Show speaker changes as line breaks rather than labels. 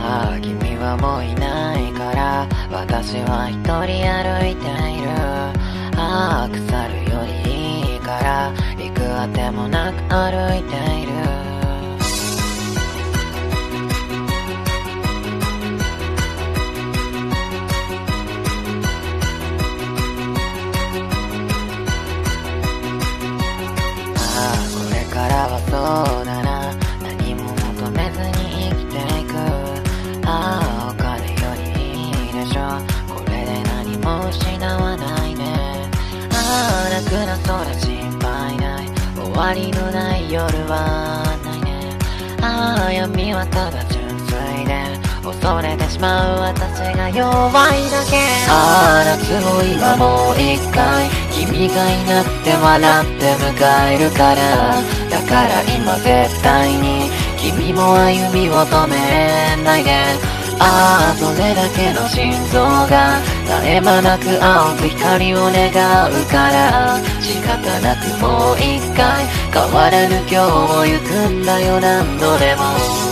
ああ君はもういないから私は一人歩いている。ああ腐るよりいいから行くあてもなく歩いている。これからはそうだな、何も求めずに生きていく。ああお金よりいいでしょ、これで何も失わないね。ああ楽な空心配ない、終わりのない夜はないね。ああ闇はただ純粋で恐れてしまう私が弱いだけ。ああ夏を今もう一回君がいなくて笑って迎えるから、だから今絶対に君も歩みを止めないで。ああそれだけの心臓が絶え間なく青く光を願うから仕方なくもう一回変わらぬ今日を行くんだよ何度でも。